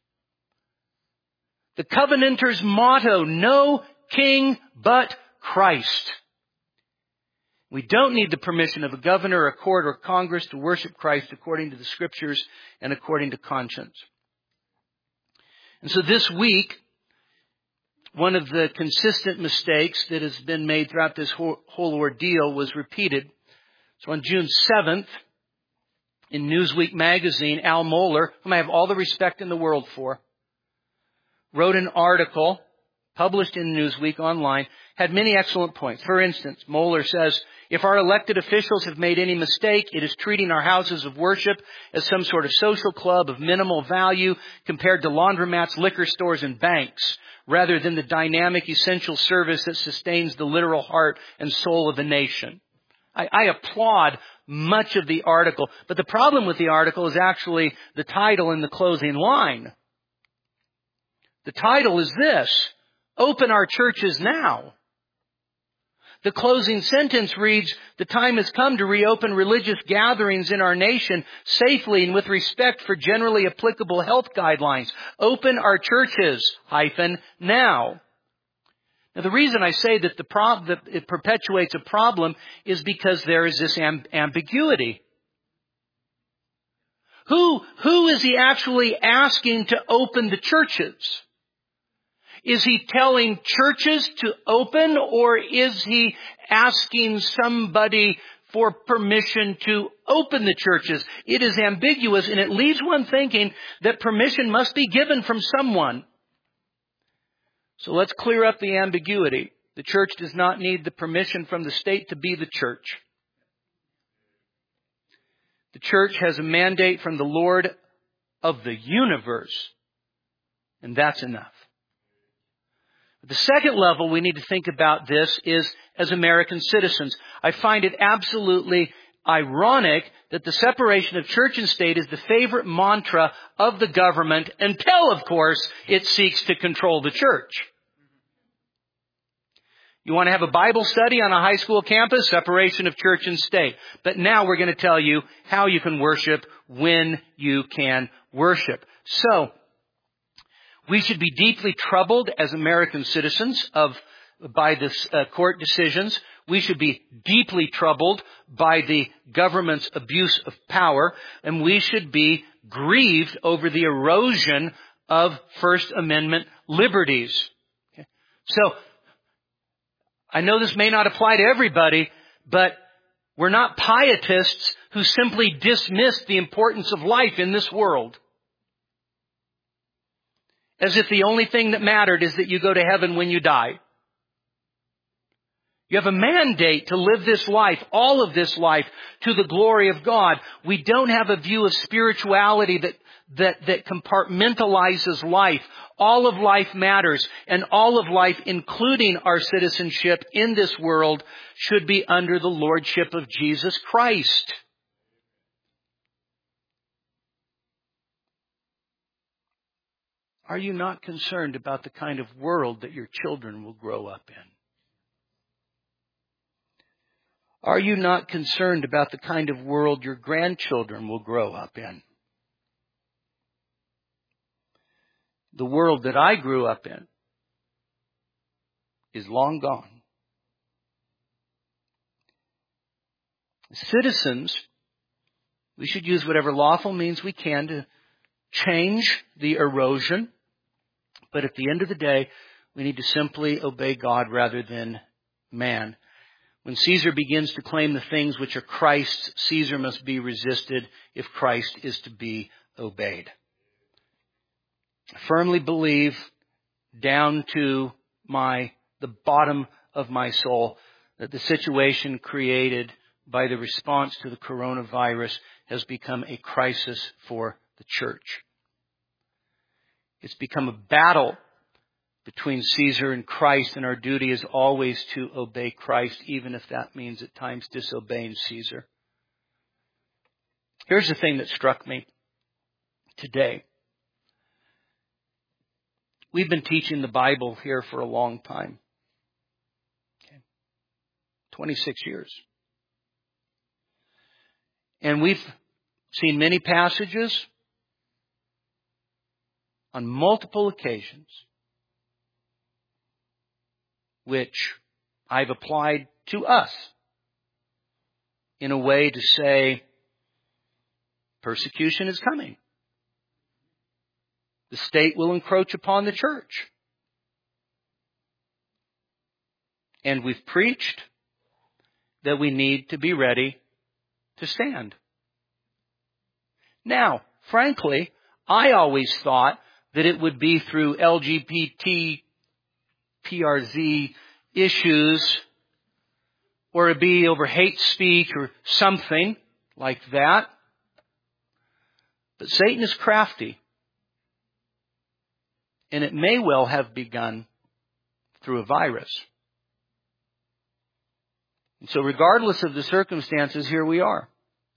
The Covenanters' motto, no king but Christ. We don't need the permission of a governor, a court, or Congress to worship Christ according to the Scriptures and according to conscience. And so this week, one of the consistent mistakes that has been made throughout this whole ordeal was repeated. So on June 7th, in Newsweek magazine, Al Mohler, whom I have all the respect in the world for, wrote an article published in Newsweek online, had many excellent points. For instance, Mohler says, if our elected officials have made any mistake, it is treating our houses of worship as some sort of social club of minimal value compared to laundromats, liquor stores, and banks, rather than the dynamic, essential service that sustains the literal heart and soul of a nation. I applaud much of the article, but the problem with the article is actually the title and the closing line. The title is this: Open our churches now. The closing sentence reads, the time has come to reopen religious gatherings in our nation safely and with respect for generally applicable health guidelines. Open our churches, now. Now, the reason I say that that it perpetuates a problem is because there is this ambiguity. Who is He actually asking to open the churches? Is He telling churches to open, or is He asking somebody for permission to open the churches? It is ambiguous, and it leaves one thinking that permission must be given from someone. So let's clear up the ambiguity. The church does not need the permission from the state to be the church. The church has a mandate from the Lord of the universe, and that's enough. The second level we need to think about this is as American citizens. I find it absolutely ironic that the separation of church and state is the favorite mantra of the government until, of course, it seeks to control the church. You want to have a Bible study on a high school campus? Separation of church and state. But now we're going to tell you how you can worship, when you can worship. So, we should be deeply troubled as American citizens by this court decisions. We should be deeply troubled by the government's abuse of power, and we should be grieved over the erosion of First Amendment liberties. Okay. So, I know this may not apply to everybody, but we're not pietists who simply dismiss the importance of life in this world, as if the only thing that mattered is that you go to heaven when you die. You have a mandate to live this life, all of this life, to the glory of God. We don't have a view of spirituality that compartmentalizes life. All of life matters, and all of life, including our citizenship in this world, should be under the lordship of Jesus Christ. Are you not concerned about the kind of world that your children will grow up in? Are you not concerned about the kind of world your grandchildren will grow up in? The world that I grew up in is long gone. Citizens, we should use whatever lawful means we can to change the erosion. But at the end of the day, we need to simply obey God rather than man. When Caesar begins to claim the things which are Christ's, Caesar must be resisted if Christ is to be obeyed. I firmly believe down to the bottom of my soul that the situation created by the response to the coronavirus has become a crisis for the church. It's become a battle between Caesar and Christ, and our duty is always to obey Christ, even if that means at times disobeying Caesar. Here's the thing that struck me today. We've been teaching the Bible here for a long time. 26 years. And we've seen many passages on multiple occasions which I've applied to us in a way to say persecution is coming. The state will encroach upon the church. And we've preached that we need to be ready to stand. Now, frankly, I always thought that it would be through LGBT, PRZ issues, or it'd be over hate speech or something like that. But Satan is crafty. And it may well have begun through a virus. And so regardless of the circumstances, here we are.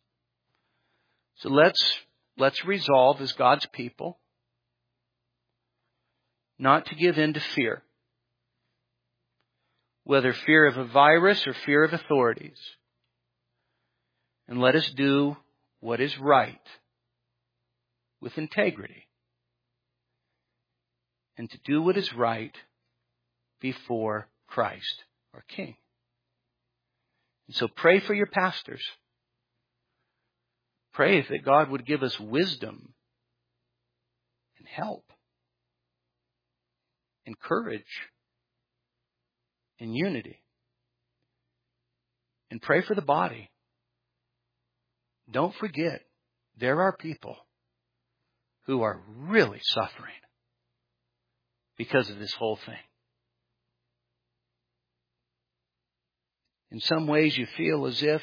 So let's resolve as God's people not to give in to fear. Whether fear of a virus or fear of authorities. And let us do what is right with integrity. And to do what is right before Christ, our King. And so pray for your pastors. Pray that God would give us wisdom and help and courage and unity. And pray for the body. Don't forget, there are people who are really suffering because of this whole thing. In some ways you feel as if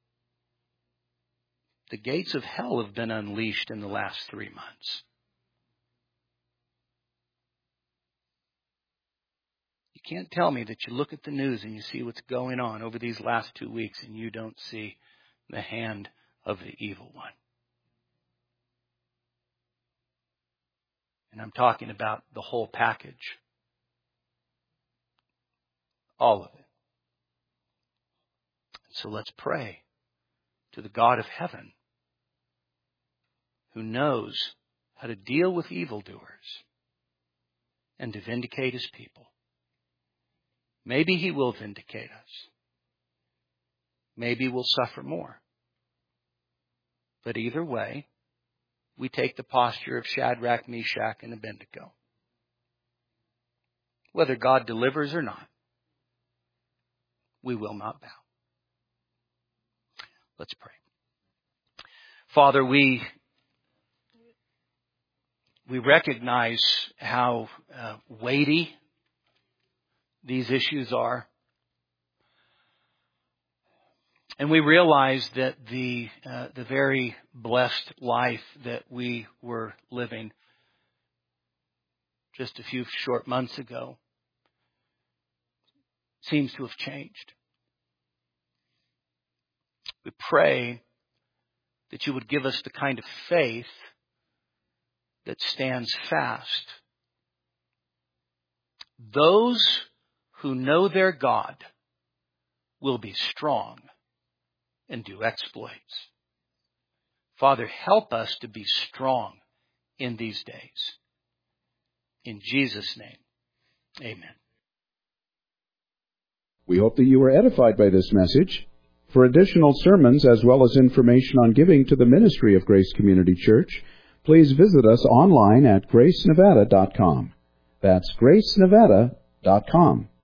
the gates of hell have been unleashed in the last 3 months. You can't tell me that you look at the news and you see what's going on over these last 2 weeks and you don't see the hand of the evil one. And I'm talking about the whole package. All of it. So let's pray to the God of heaven who knows how to deal with evildoers and to vindicate his people. Maybe he will vindicate us. Maybe we'll suffer more. But either way, we take the posture of Shadrach, Meshach, and Abednego. Whether God delivers or not, we will not bow. Let's pray. Father, we recognize how weighty these issues are. And we realize that the very blessed life that we were living just a few short months ago seems to have changed. We pray that you would give us the kind of faith that stands fast. Those who know their God will be strong and do exploits. Father, help us to be strong in these days. In Jesus' name, amen. We hope that you were edified by this message. For additional sermons as well as information on giving to the ministry of Grace Community Church, please visit us online at gracenevada.com. That's gracenevada.com.